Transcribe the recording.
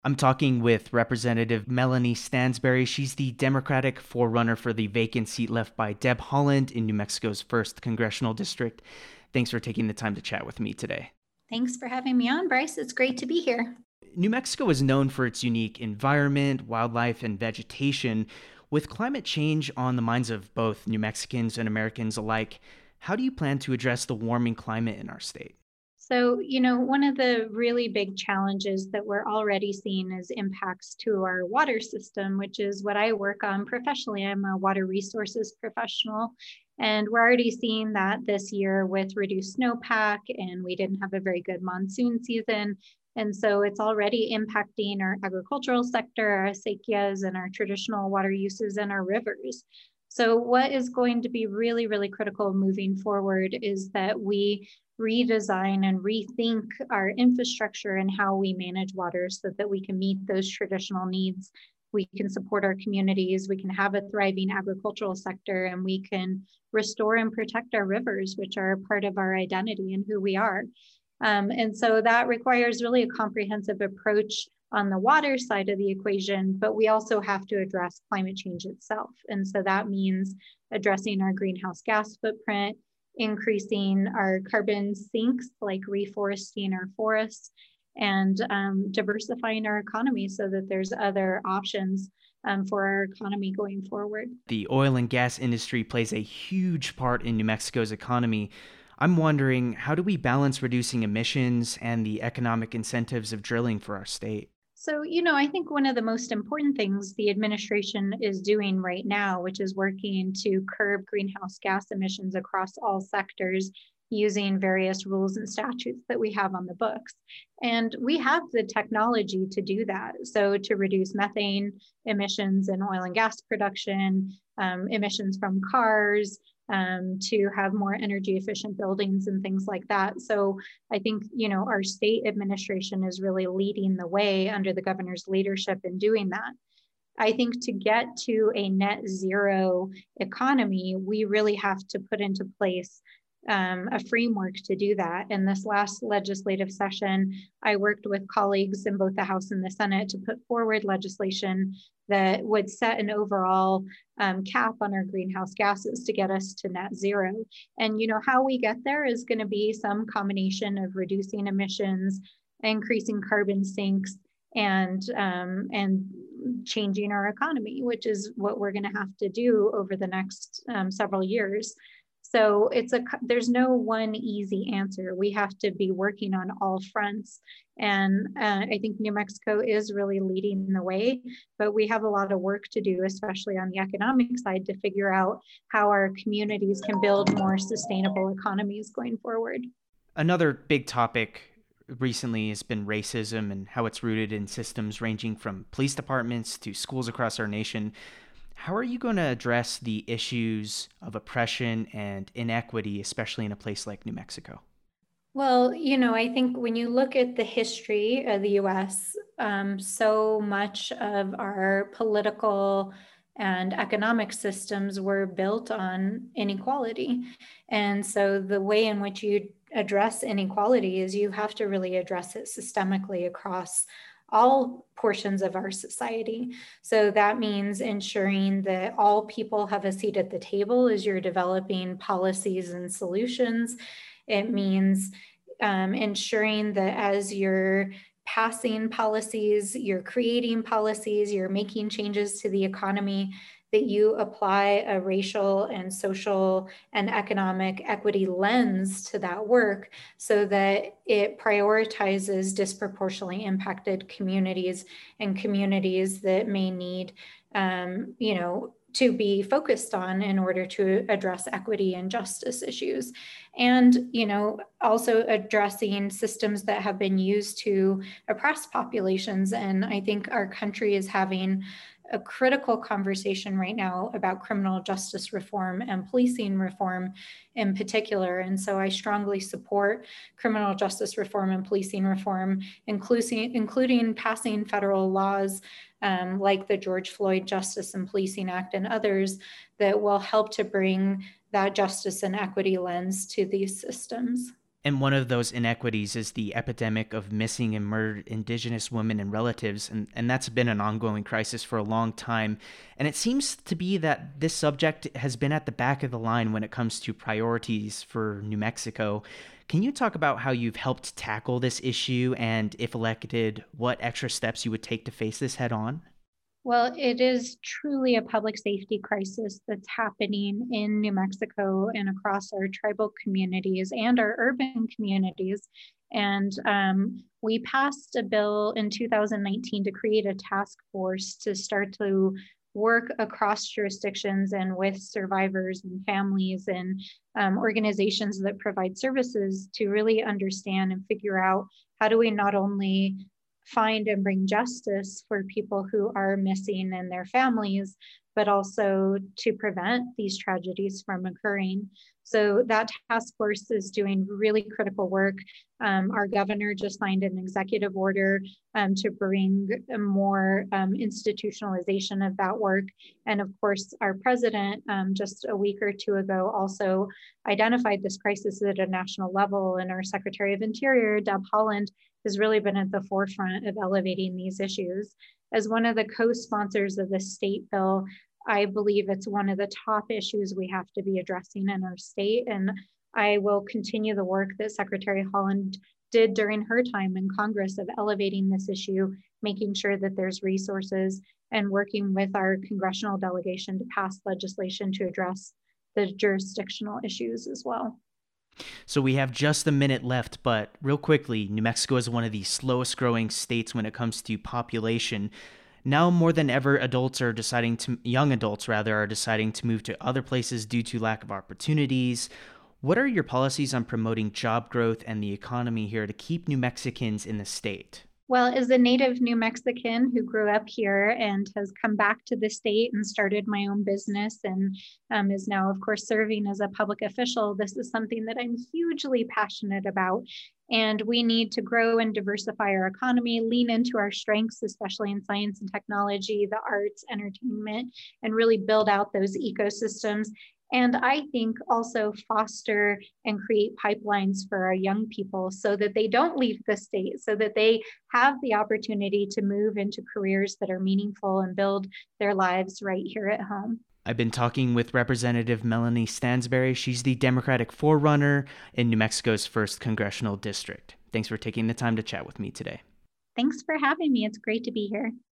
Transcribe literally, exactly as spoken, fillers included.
I'm talking with Representative Melanie Stansbury. She's the Democratic forerunner for the vacant seat left by Deb Haaland in New Mexico's first congressional district. Thanks for taking the time to chat with me today. Thanks for having me on, Bryce. It's great to be here. New Mexico is known for its unique environment, wildlife, and vegetation. With climate change on the minds of both New Mexicans and Americans alike, how do you plan to address the warming climate in our state? So, you know, one of the really big challenges that we're already seeing is impacts to our water system, which is what I work on professionally. I'm a water resources professional, and we're already seeing that this year with reduced snowpack, and we didn't have a very good monsoon season. And so it's already impacting our agricultural sector, our acequias, and our traditional water uses and our rivers. So what is going to be really, really critical moving forward is that we redesign and rethink our infrastructure and how we manage water so that we can meet those traditional needs. We can support our communities, we can have a thriving agricultural sector, and we can restore and protect our rivers, which are part of our identity and who we are. Um, and so that requires really a comprehensive approach on the water side of the equation, but we also have to address climate change itself. And so that means addressing our greenhouse gas footprint, increasing our carbon sinks, like reforesting our forests, and um, diversifying our economy so that there's other options um, for our economy going forward. The oil and gas industry plays a huge part in New Mexico's economy. I'm wondering, how do we balance reducing emissions and the economic incentives of drilling for our state? So, you know, I think one of the most important things the administration is doing right now, which is working to curb greenhouse gas emissions across all sectors using various rules and statutes that we have on the books. And we have the technology to do that. So to reduce methane emissions in oil and gas production, um, emissions from cars, um, to have more energy efficient buildings and things like that. So I think, you know, our state administration is really leading the way under the governor's leadership in doing that. I think to get to a net zero economy, we really have to put into place um, a framework to do that. In this last legislative session, I worked with colleagues in both the House and the Senate to put forward legislation that would set an overall um, cap on our greenhouse gases to get us to net zero. And you know how we get there is going to be some combination of reducing emissions, increasing carbon sinks, and um, and changing our economy, which is what we're going to have to do over the next um, several years. So it's a there's no one easy answer. We have to be working on all fronts. And uh, I think New Mexico is really leading the way, but we have a lot of work to do, especially on the economic side, to figure out how our communities can build more sustainable economies going forward. Another big topic recently has been racism and how it's rooted in systems ranging from police departments to schools across our nation. How are you going to address the issues of oppression and inequity, especially in a place like New Mexico? Well, you know, I think when you look at the history of the U S, um, so much of our political and economic systems were built on inequality. And so the way in which you address inequality is you have to really address it systemically across all portions of our society. So that means ensuring that all people have a seat at the table as you're developing policies and solutions. It means um, ensuring that as you're passing policies, you're creating policies, you're making changes to the economy, that you apply a racial and social and economic equity lens to that work so that it prioritizes disproportionately impacted communities and communities that may need, um, you know, to be focused on in order to address equity and justice issues. And, you know, also addressing systems that have been used to oppress populations. And I think our country is having a critical conversation right now about criminal justice reform and policing reform in particular. And so I strongly support criminal justice reform and policing reform, including, including passing federal laws um, like the George Floyd Justice and Policing Act and others that will help to bring that justice and equity lens to these systems. And one of those inequities is the epidemic of missing and murdered Indigenous women and relatives. And, and that's been an ongoing crisis for a long time. And it seems to be that this subject has been at the back of the line when it comes to priorities for New Mexico. Can you talk about how you've helped tackle this issue and, if elected, what extra steps you would take to face this head on? Well, it is truly a public safety crisis that's happening in New Mexico and across our tribal communities and our urban communities. And um, we passed a bill in two thousand nineteen to create a task force to start to work across jurisdictions and with survivors and families and um, organizations that provide services to really understand and figure out how do we not only find and bring justice for people who are missing and their families, but also to prevent these tragedies from occurring. So that task force is doing really critical work. Um, our governor just signed an executive order um, to bring more um, institutionalization of that work. And of course, our president um, just a week or two ago also identified this crisis at a national level, and our Secretary of Interior, Deb Haaland, has really been at the forefront of elevating these issues. As one of the co-sponsors of the state bill, I believe it's one of the top issues we have to be addressing in our state. And I will continue the work that Secretary Haaland did during her time in Congress of elevating this issue, making sure that there's resources, and working with our congressional delegation to pass legislation to address the jurisdictional issues as well. So we have just a minute left, but real quickly, New Mexico is one of the slowest growing states when it comes to population. Now more than ever, adults are deciding to, young adults rather, are deciding to move to other places due to lack of opportunities. What are your policies on promoting job growth and the economy here to keep New Mexicans in the state? Well, as a native New Mexican who grew up here and has come back to the state and started my own business and um, is now, of course, serving as a public official, this is something that I'm hugely passionate about. And we need to grow and diversify our economy, lean into our strengths, especially in science and technology, the arts, entertainment, and really build out those ecosystems. And I think also foster and create pipelines for our young people so that they don't leave the state, so that they have the opportunity to move into careers that are meaningful and build their lives right here at home. I've been talking with Representative Melanie Stansbury. She's the Democratic forerunner in New Mexico's first congressional district. Thanks for taking the time to chat with me today. Thanks for having me. It's great to be here.